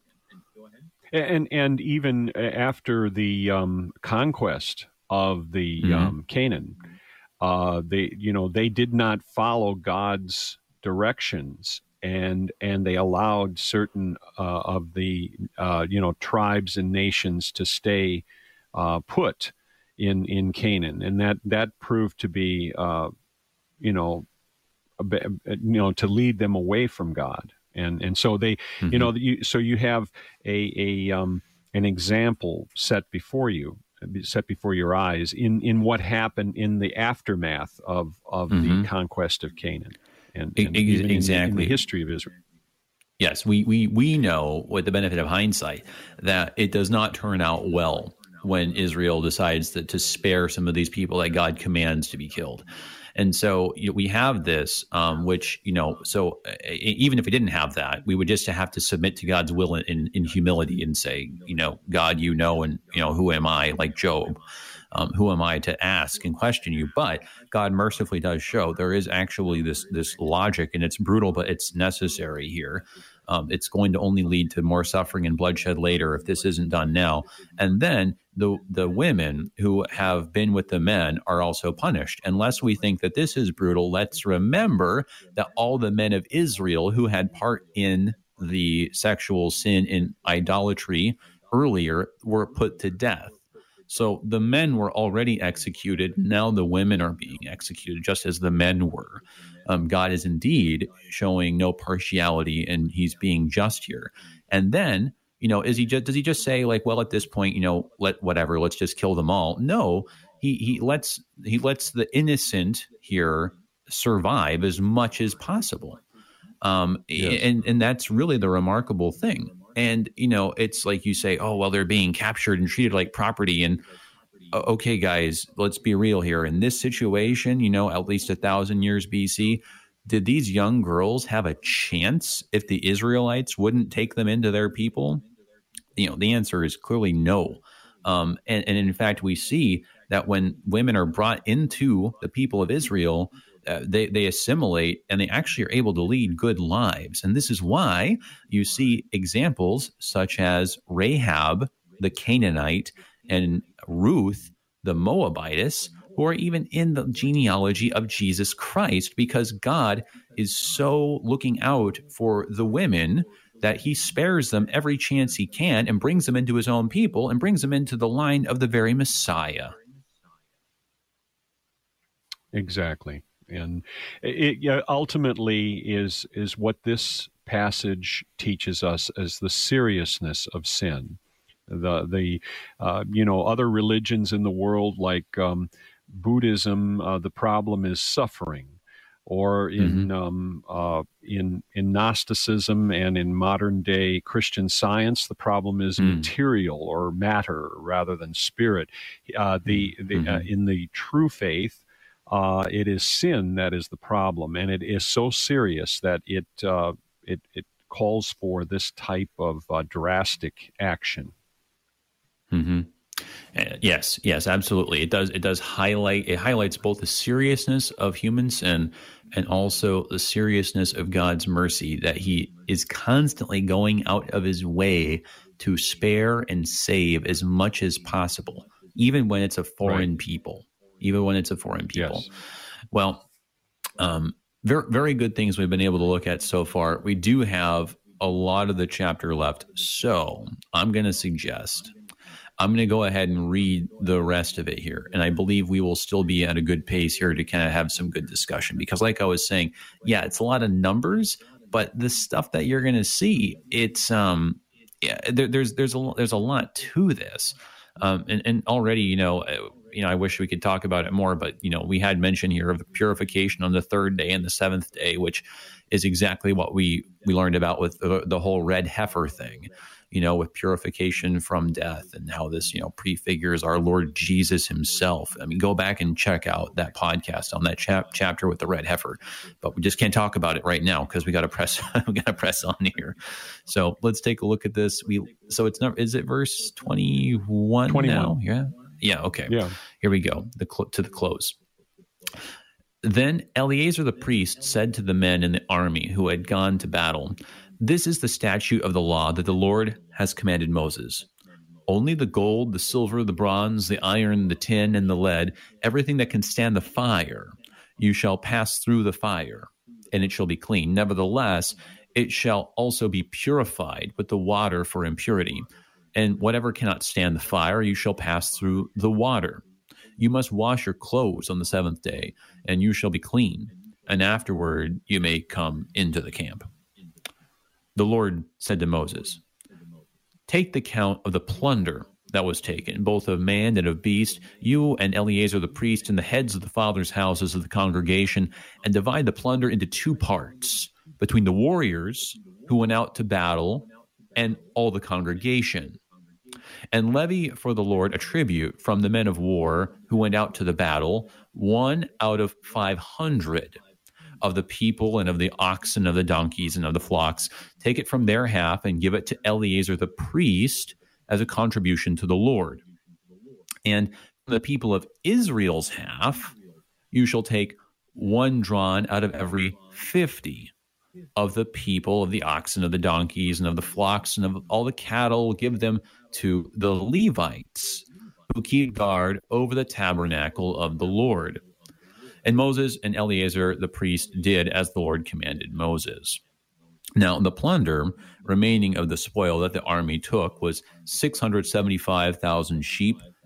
And and even after the um, conquest of the mm-hmm. um, Canaan. Uh, they, you know, they did not follow God's directions, and and they allowed certain uh, of the, uh, you know, tribes and nations to stay uh, put in in Canaan, and that that proved to be, uh, you know, a, you know, to lead them away from God, and and so they, mm-hmm. you know, you, so you have a a um, an example set before you. set before your eyes in, in what happened in the aftermath of, of mm-hmm. the conquest of Canaan and, and exactly. in, in the history of Israel. Yes, we, we, we know with the benefit of hindsight that it does not turn out well when Israel decides that to spare some of these people that God commands to be killed. And so you know, we have this, um, which, you know, so uh, even if we didn't have that, we would just have to submit to God's will in, in, in humility and say, you know, God, you know, and, you know, who am I, like Job? Um, who am I to ask and question you? But God mercifully does show there is actually this this logic, and it's brutal, but it's necessary here. Um, it's going to only lead to more suffering and bloodshed later if this isn't done now. And then the the women who have been with the men are also punished. Unless we think that this is brutal, let's remember that all the men of Israel who had part in the sexual sin in idolatry earlier were put to death. So the men were already executed. Now the women are being executed just as the men were. Um, God is indeed showing no partiality, and he's being just here. And then, you know, is he just, does he just say like, well, at this point, you know, let whatever, let's just kill them all? No, he he lets he lets the innocent here survive as much as possible. Um, yes. and, and that's really the remarkable thing. And, you know, it's like you say, oh, well, they're being captured and treated like property. And okay, guys, let's be real here. In this situation, you know, at least a thousand years B C, did these young girls have a chance if the Israelites wouldn't take them into their people? You know, the answer is clearly no. Um, and, and in fact, we see that when women are brought into the people of Israel, Uh, they, they assimilate and they actually are able to lead good lives. And this is why you see examples such as Rahab, the Canaanite, and Ruth, the Moabitess, who are even in the genealogy of Jesus Christ, because God is so looking out for the women that he spares them every chance he can and brings them into his own people and brings them into the line of the very Messiah. Exactly. And it you know, ultimately is is what this passage teaches us as the seriousness of sin. The the uh, you know other religions in the world like um, Buddhism, uh, the problem is suffering, or in mm-hmm. um, uh, in in Gnosticism and in modern day Christian Science, the problem is mm. material or matter rather than spirit. Uh, the the mm-hmm. uh, in the true faith, Uh, it is sin that is the problem, and it is so serious that it uh, it, it calls for this type of uh, drastic action. Mm-hmm. Uh, yes, yes, absolutely. It does. It does highlight. It highlights both the seriousness of human sin and also the seriousness of God's mercy. That He is constantly going out of His way to spare and save as much as possible, even when it's a foreign right. people. Even when it's a foreign people. Yes. Well, um, very, very good things we've been able to look at so far. We do have a lot of the chapter left. So I'm going to suggest, I'm going to go ahead and read the rest of it here. And I believe we will still be at a good pace here to kind of have some good discussion. Because like I was saying, yeah, it's a lot of numbers, but the stuff that you're going to see, it's, um, yeah, there, there's, there's a, there's a lot to this. Um, and, and already, you know, you know, I wish we could talk about it more, but, you know, we had mention here of the purification on the third day and the seventh day, which is exactly what we, we learned about with the, the whole red heifer thing, you know, with purification from death and how this, you know, prefigures our Lord Jesus himself. I mean, go back and check out that podcast on that chap- chapter with the red heifer, but we just can't talk about it right now because we got to press, we got to press on here. So let's take a look at this. We, so it's not, is it verse twenty-one, twenty-one now? Yeah. Yeah, okay. Yeah. Here we go, the cl- to the close. Then Eleazar the priest said to the men in the army who had gone to battle, "This is the statute of the law that the Lord has commanded Moses. Only the gold, the silver, the bronze, the iron, the tin, and the lead, everything that can stand the fire, you shall pass through the fire, and it shall be clean. Nevertheless, it shall also be purified with the water for impurity. And whatever cannot stand the fire, you shall pass through the water. You must wash your clothes on the seventh day, and you shall be clean. And afterward you may come into the camp." The Lord said to Moses, "Take the count of the plunder that was taken, both of man and of beast, you and Eleazar the priest and the heads of the fathers' houses of the congregation, and divide the plunder into two parts, between the warriors who went out to battle and all the congregation. And levy for the Lord a tribute from the men of war who went out to the battle, one out of five hundred of the people and of the oxen, of the donkeys, and of the flocks. Take it from their half and give it to Eleazar the priest as a contribution to the Lord. And from the people of Israel's half, you shall take one drawn out of every fifty of the people, of the oxen, of the donkeys, and of the flocks, and of all the cattle. Give them to the Levites, who keep guard over the tabernacle of the Lord." And Moses and Eleazar the priest did as the Lord commanded Moses. Now, the plunder remaining of the spoil that the army took was six hundred seventy-five thousand sheep,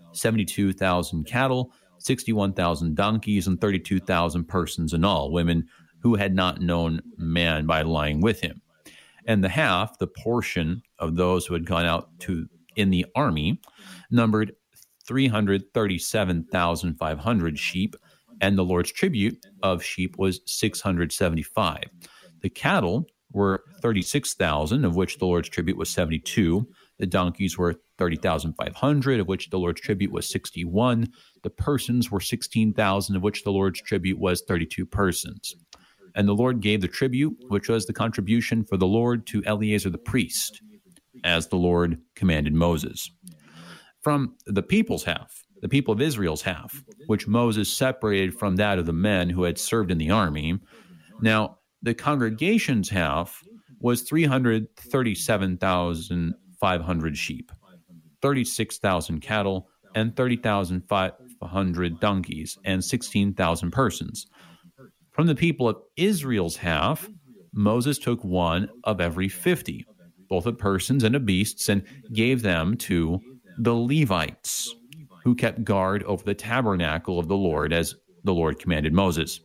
seventy-two thousand cattle, sixty-one thousand donkeys, and thirty-two thousand persons in all, women who had not known man by lying with him. And the half, the portion of those who had gone out to in the army, numbered three hundred thirty-seven thousand five hundred sheep, and the Lord's tribute of sheep was six hundred seventy-five. The cattle were thirty-six thousand, of which the Lord's tribute was seventy-two. The donkeys were thirty thousand five hundred, of which the Lord's tribute was sixty-one. The persons were sixteen thousand, of which the Lord's tribute was thirty-two persons. And the Lord gave the tribute, which was the contribution for the Lord, to Eleazar the priest, as the Lord commanded Moses. From the people's half, the people of Israel's half, which Moses separated from that of the men who had served in the army. Now, the congregation's half was three hundred thirty-seven thousand five hundred sheep, thirty-six thousand cattle, and thirty thousand five hundred donkeys, and sixteen thousand persons. From the people of Israel's half, Moses took one of every fifty, both of persons and of beasts, and gave them to the Levites, who kept guard over the tabernacle of the Lord, as the Lord commanded Moses.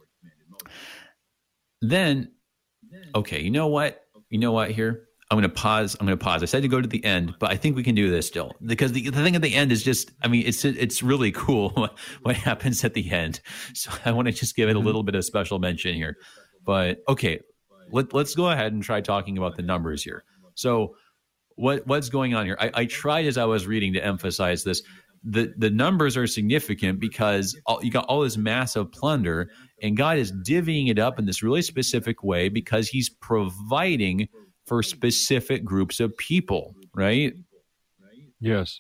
Then, okay, you know what? You know what here? I'm going to pause. I'm going to pause. I said to go to the end, but I think we can do this still, because the, the thing at the end is just, I mean, it's it's really cool what, what happens at the end. So I want to just give it a little bit of special mention here. But okay, let, let's go ahead and try talking about the numbers here. So what what's going on here? I, I tried as I was reading to emphasize this. The, the numbers are significant because all, you got all this massive plunder, and God is divvying it up in this really specific way because he's providing for specific groups of people, right? Yes.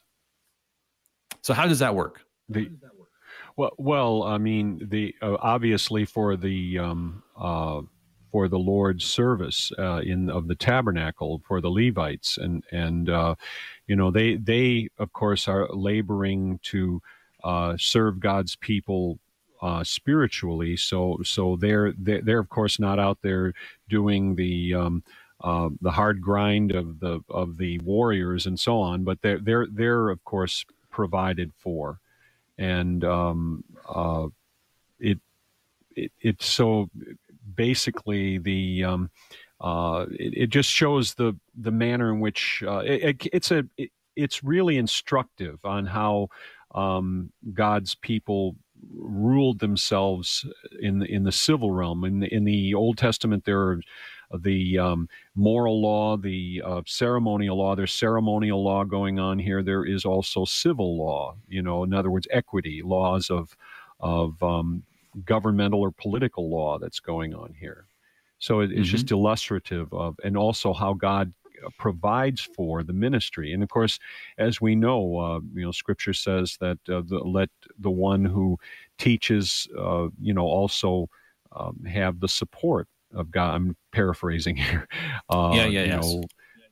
So how does that work? The well, well, I mean, the uh, obviously for the um, uh, for the Lord's service uh, in of the tabernacle for the Levites, and and uh, you know they they of course are laboring to uh, serve God's people uh, spiritually. So so they're, they're they're of course not out there doing the um, uh, the hard grind of the of the warriors and so on, but they're they're they're of course provided for, and um, uh, it it it's so. Basically, the um, uh, it, it just shows the the manner in which uh, it, it's a it, it's really instructive on how um, God's people ruled themselves in the, in the civil realm. In the, in the Old Testament, there are the um, moral law, the uh, ceremonial law. There's ceremonial law going on here. There is also civil law. You know, in other words, equity laws of of um, governmental or political law that's going on here. So it, it's mm-hmm. just illustrative of, and also how God provides for the ministry. And of course, as we know, uh, you know, Scripture says that uh, the, let the one who teaches, uh, you know, also um, have the support of God. I'm paraphrasing here. Uh, yeah, yeah, you yes. know,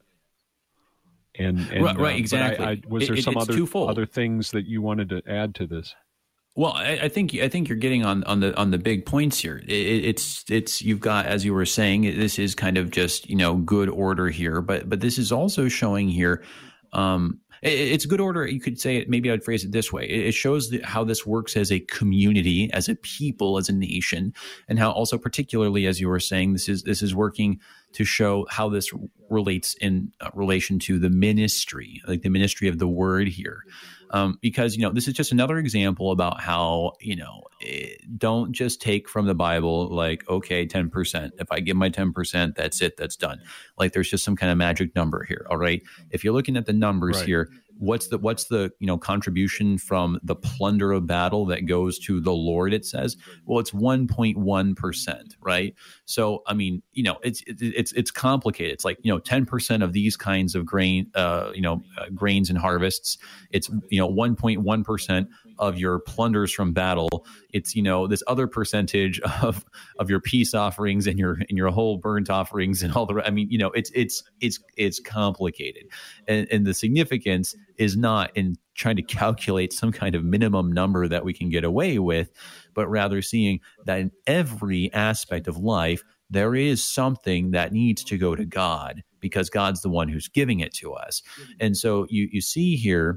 and, and right, right, uh, exactly. I, I, was there it, some other twofold. other things that you wanted to add to this? Well, I, I think I think you're getting on, on the on the big points here. It, it's it's you've got, as you were saying, this is kind of just, you know, good order here, but but this is also showing here. Um, it, it's good order. You could say it. Maybe I'd phrase it this way. It, it shows that how this works as a community, as a people, as a nation, and how also, particularly as you were saying, this is this is working to show how this relates in uh, relation to the ministry, like the ministry of the word here. Um, because, you know, this is just another example about how, you know, it, don't just take from the Bible like, okay, ten percent. If I give my ten percent, that's it, that's done. Like there's just some kind of magic number here. All right. If you're looking at the numbers right. here, what's the, what's the, you know, contribution from the plunder of battle that goes to the Lord, it says? Well, it's one point one percent, right? So, I mean, you know, it's, it's, it's complicated. It's like, you know, ten percent of these kinds of grain, uh, you know, uh, grains and harvests. It's, you know, one point one percent of your plunders from battle. It's, you know, this other percentage of, of your peace offerings and your, and your whole burnt offerings and all the, I mean, you know, it's, it's, it's, it's complicated. And, and the significance is not in trying to calculate some kind of minimum number that we can get away with, but rather seeing that in every aspect of life, there is something that needs to go to God because God's the one who's giving it to us. And so you, you see here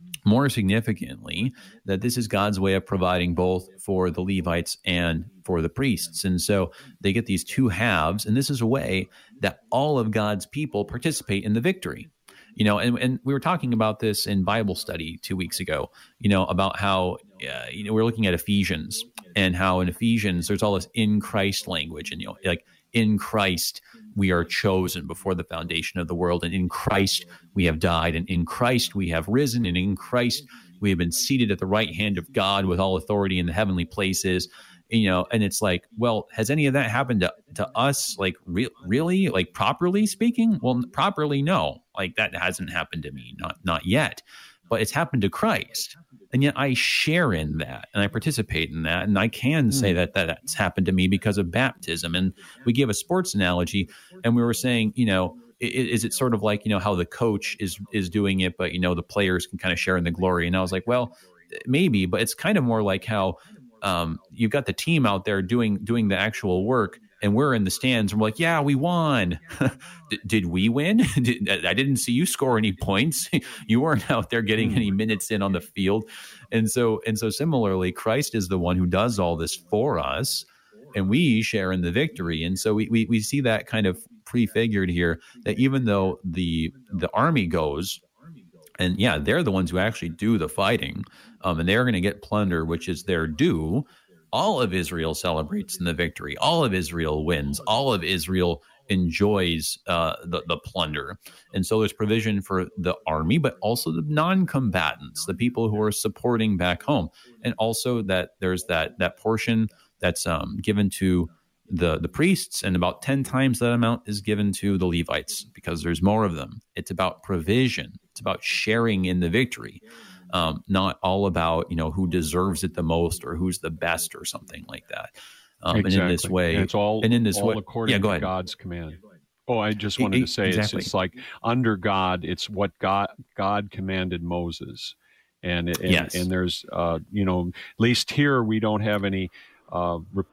more significantly, that this is God's way of providing both for the Levites and for the priests. And so they get these two halves, and this is a way that all of God's people participate in the victory. You know, and, and we were talking about this in Bible study two weeks ago, you know, about how, uh, you know, we're looking at Ephesians, and how in Ephesians, there's all this in Christ language, and, you know, like in Christ, we are chosen before the foundation of the world, and in Christ, we have died, and in Christ, we have risen, and in Christ, we have been seated at the right hand of God with all authority in the heavenly places. You know, and it's like, well, has any of that happened to, to us? Like, re- really? Like, properly speaking? Well, properly, no. Like, that hasn't happened to me, not not yet. But it's happened to Christ. And yet I share in that, and I participate in that. And I can say that, that that's happened to me because of baptism. And we give a sports analogy, and we were saying, you know, is it sort of like, you know, how the coach is is doing it, but, you know, the players can kind of share in the glory? And I was like, well, maybe, but it's kind of more like how Um, you've got the team out there doing doing the actual work, and we're in the stands, and we're like, yeah, we won. D- did we win? Did, I didn't see you score any points. You weren't out there getting any minutes in on the field. And so, and so similarly, Christ is the one who does all this for us, and we share in the victory. And so we we, we see that kind of prefigured here, that even though the the army goes, and yeah, they're the ones who actually do the fighting, um, and they're going to get plunder, which is their due. All of Israel celebrates in the victory. All of Israel wins. All of Israel enjoys uh, the, the plunder. And so there's provision for the army, but also the non-combatants, the people who are supporting back home. And also that there's that that portion that's um, given to the the priests, and about ten times that amount is given to the Levites, because there's more of them. It's about provision. It's about sharing in the victory, um, not all about, you know, who deserves it the most or who's the best or something like that. Um, exactly. And in this way, and it's all, and in this all way, according yeah, go to ahead. God's command. Oh, I just wanted to say exactly. it's, it's like under God, it's what God God commanded Moses, and and, yes. and there's uh, you know, at least here we don't have any. Uh, rep-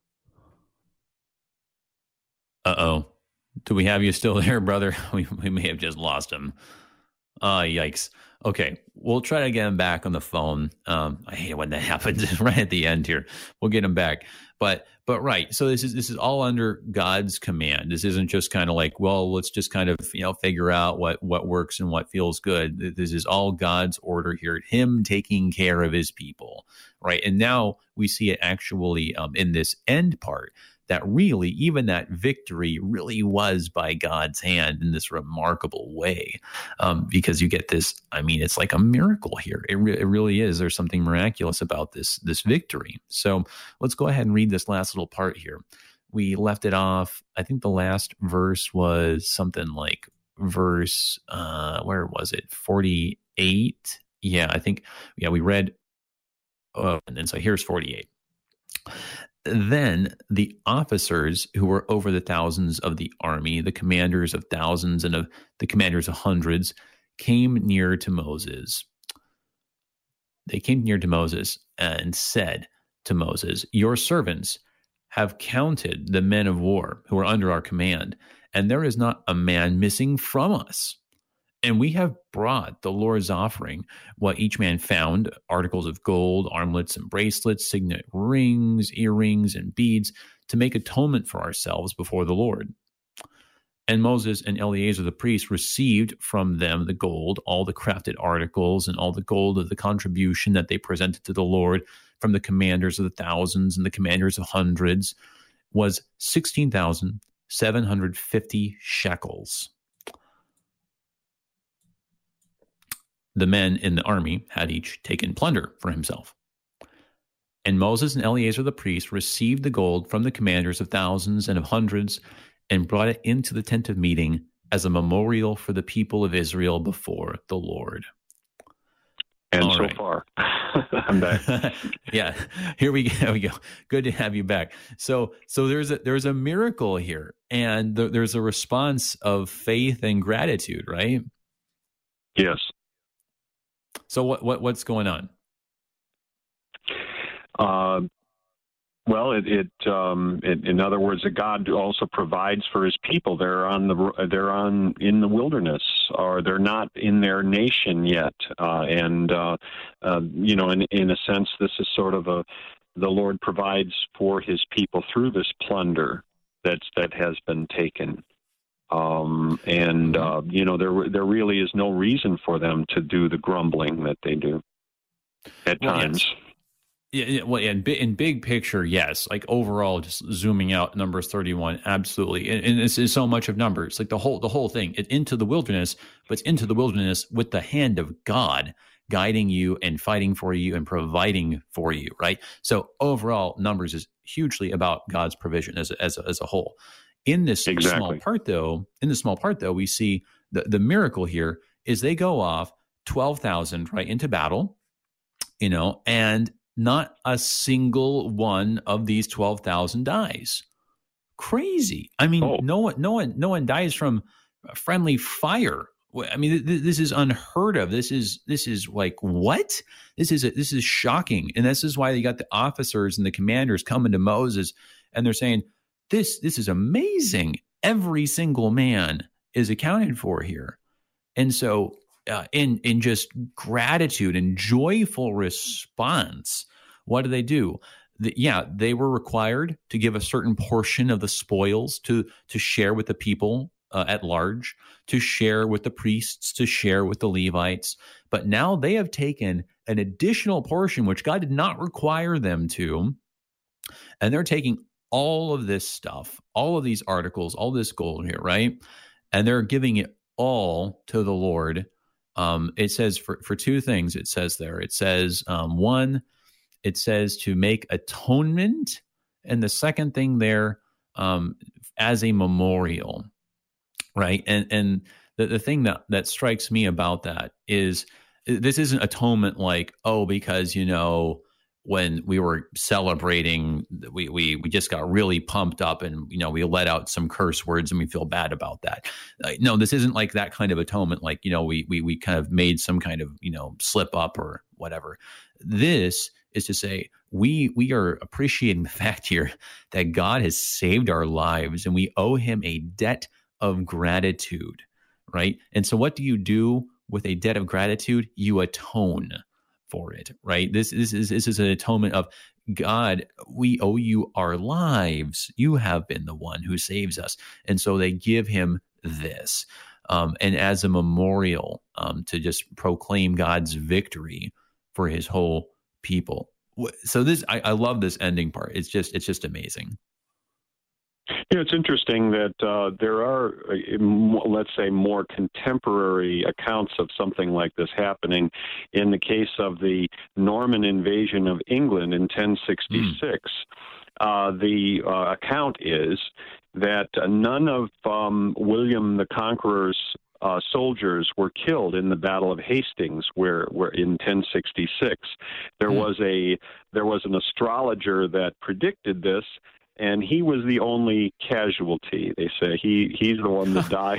Uh oh, do we have you still there, brother? We we may have just lost him. Uh, yikes. Okay, we'll try to get him back on the phone. Um, I hate it when that happens right at the end here. We'll get him back. But but right, so this is this is all under God's command. This isn't just kind of like, well, let's just kind of, you know, figure out what what works and what feels good. This is all God's order here. Him taking care of his people, right? And now we see it actually um, in this end part, that really, even that victory really was by God's hand in this remarkable way, um, because you get this, I mean, it's like a miracle here. It, re- it really is. There's something miraculous about this, this victory. So let's go ahead and read this last little part here. We left it off, I think the last verse was something like verse, uh, where was it? forty-eight? Yeah, I think, yeah, we read, oh, and then so here's forty-eight. Then the officers who were over the thousands of the army, the commanders of thousands and of the commanders of hundreds, came near to Moses. They came near to Moses and said to Moses, "Your servants have counted the men of war who are under our command, and there is not a man missing from us. And we have brought the Lord's offering, what each man found, articles of gold, armlets and bracelets, signet rings, earrings, and beads, to make atonement for ourselves before the Lord." And Moses and Eleazar the priest received from them the gold, all the crafted articles, and all the gold of the contribution that they presented to the Lord from the commanders of the thousands and the commanders of hundreds, was sixteen thousand seven hundred fifty shekels. The men in the army had each taken plunder for himself. And Moses and Eleazar the priest received the gold from the commanders of thousands and of hundreds and brought it into the tent of meeting as a memorial for the people of Israel before the Lord. And All so right. far, I'm back. Yeah, here we go. we go. Good to have you back. So, so there's a there's a miracle here, and th- there's a response of faith and gratitude, right? Yes. So, what what what's going on? Uh, well, it, it, um, it in other words, that God also provides for His people. They're on the they're on in the wilderness, or they're not in their nation yet. Uh, and, uh, uh, you know, in, in a sense, this is sort of a, the Lord provides for his people through this plunder that's, that has been taken. Um, and, uh, you know, there there really is no reason for them to do the grumbling that they do at well, times. Yes. Yeah, yeah, well, in, in big picture, yes. Like overall, just zooming out, Numbers thirty-one, absolutely. And, and this is so much of Numbers, like the whole the whole thing. It, into the wilderness, but it's into the wilderness with the hand of God guiding you and fighting for you and providing for you, right? So overall, Numbers is hugely about God's provision as a, as a, as a whole. In this exactly. small part, though, in the small part, though, we see the, the miracle here is they go off twelve thousand right into battle, you know, and not a single one of these twelve thousand dies. Crazy. I mean, oh. no one, no one, no one dies from friendly fire. I mean, th- this is unheard of. This is this is like what? This is a, this is shocking, and this is why you got the officers and the commanders coming to Moses, and they're saying, This this is amazing. Every single man is accounted for here. And so uh, in, in just gratitude and joyful response, what do they do? The, yeah, they were required to give a certain portion of the spoils to, to share with the people uh, at large, to share with the priests, to share with the Levites. But now they have taken an additional portion, which God did not require them to, and they're taking all of this stuff, all of these articles, all this gold here, right? And they're giving it all to the Lord. Um, it says for, for two things, it says there. It says, um, one, it says to make atonement. And the second thing there, um, as a memorial, right? And and the, the thing that, that strikes me about that is this isn't atonement like, oh, because, you know, when we were celebrating, we, we we just got really pumped up and, you know, we let out some curse words and we feel bad about that. Uh, no, this isn't like that kind of atonement. Like, you know, we, we, we kind of made some kind of, you know, slip up or whatever. This is to say, we, we are appreciating the fact here that God has saved our lives and we owe him a debt of gratitude, right? And so what do you do with a debt of gratitude? You atone for it, right? This, this is this is an atonement of God. We owe you our lives. You have been the one who saves us, and so they give him this, um, and as a memorial um, to just proclaim God's victory for his whole people. So this, I, I love this ending part. It's just it's just amazing. You know, it's interesting that uh, there are, uh, let's say, more contemporary accounts of something like this happening. In the case of the Norman invasion of England in ten sixty-six, mm. uh, the uh, account is that uh, none of um, William the Conqueror's uh, soldiers were killed in the Battle of Hastings, where, where in ten sixty-six there mm. was a there was an astrologer that predicted this. And he was the only casualty. They say he he's the one that died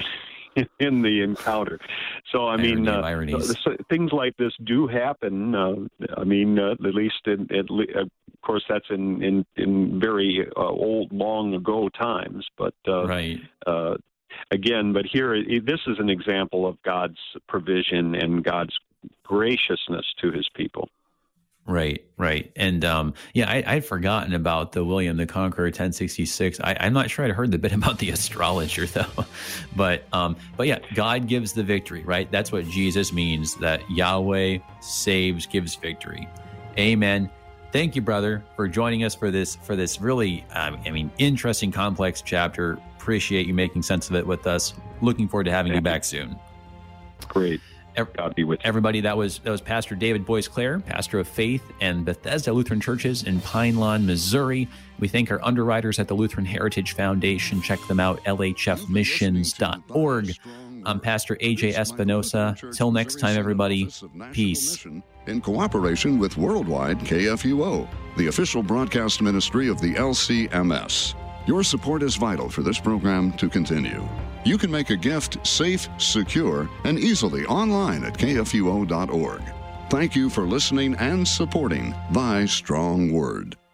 in the encounter. So I mean, uh, so things like this do happen. Uh, I mean, uh, at least in, at le- of course that's in in in very uh, old, long ago times. But uh, right. Uh, again, but here this is an example of God's provision and God's graciousness to his people. Right, right. And um, yeah, I, I'd forgotten about the William the Conqueror ten sixty-six. I, I'm not sure I'd heard the bit about the astrologer, though. But um, but yeah, God gives the victory, right? That's what Jesus means, that Yahweh saves, gives victory. Amen. Thank you, brother, for joining us for this, for this really, um, I mean, interesting, complex chapter. Appreciate you making sense of it with us. Looking forward to having Thank you back soon. Great. God be with you. Everybody, that was that was Pastor David Boyce Clare, pastor of Faith and Bethesda Lutheran Churches in Pine Lawn, Missouri. We thank our underwriters at the Lutheran Heritage Foundation. Check them out, L H F missions dot org. I'm Pastor A J Espinosa. Till next time, everybody, peace. In cooperation with Worldwide K F U O, the official broadcast ministry of the L C M S. Your support is vital for this program to continue. You can make a gift safe, secure, and easily online at K F U O dot org. Thank you for listening and supporting Thy Strong Word.